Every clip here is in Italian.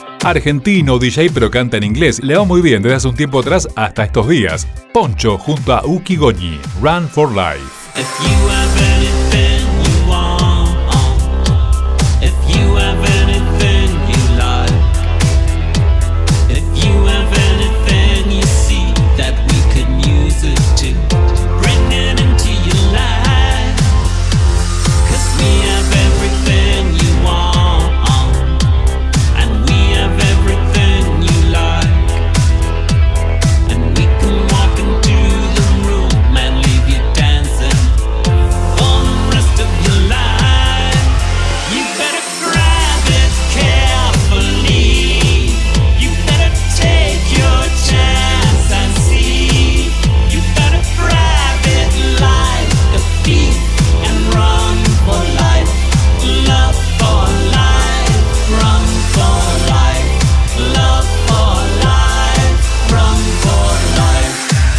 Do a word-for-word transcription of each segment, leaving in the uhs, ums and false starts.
Argentino, D J, pero canta en inglés. Le va muy bien desde hace un tiempo atrás hasta estos días. Poncho junto a Uki Goñi, Run for Life. If you have anything you want, if you have anything you like, if you have anything you see that we can use it to bring it into your life, 'cause we have everything you want, and we have everything you like, and we can walk into the room and leave you dancing for the rest of your life. You better grab it carefully, you better take your chance and see, you better grab it like a thief and run for life, love for life, run for life, love for life, run for life.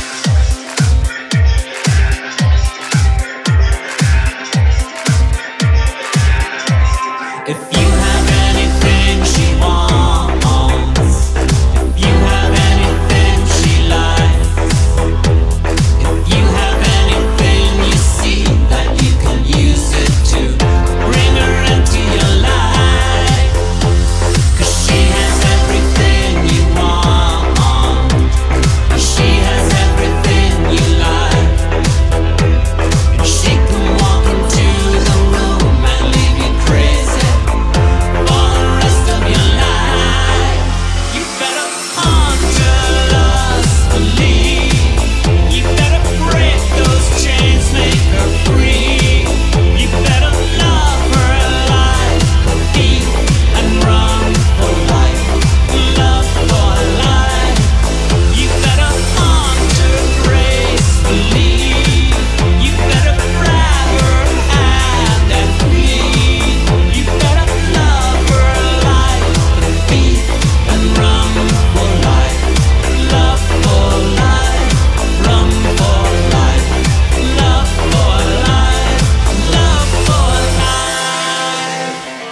If you have anything she wants, if you have anything she likes, if you have anything you see that you can use it to bring her into your life, 'cause she has everything you want, she has everything you like, and she can walk into the room and leave you crazy for the rest of your life. You better hunt her lustfully, you better break those chains, make her free, you better love her like a thief and run for life, love for life. You better hunt her gracefully, you better grab her hand and plead, you better love her like a thief and run for life, love for life, run for life, love for life, love for life.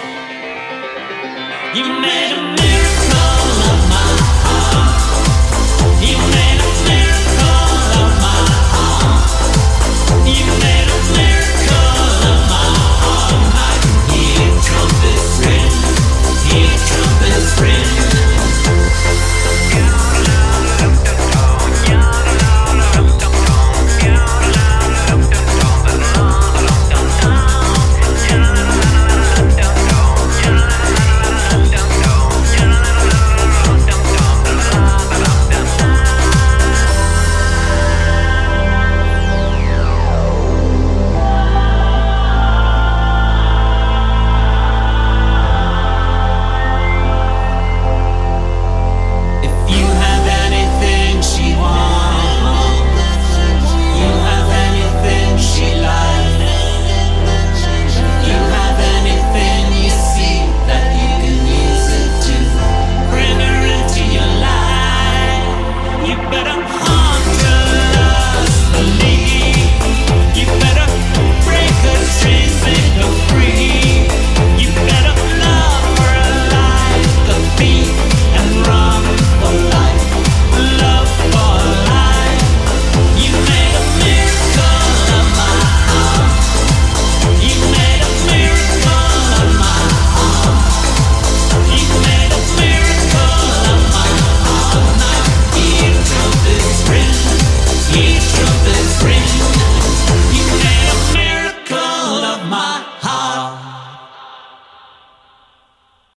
You made a miracle of my heart, you made a miracle of my heart, you made a miracle of my heart. I can hear trumpets ring, hear trumpets ring.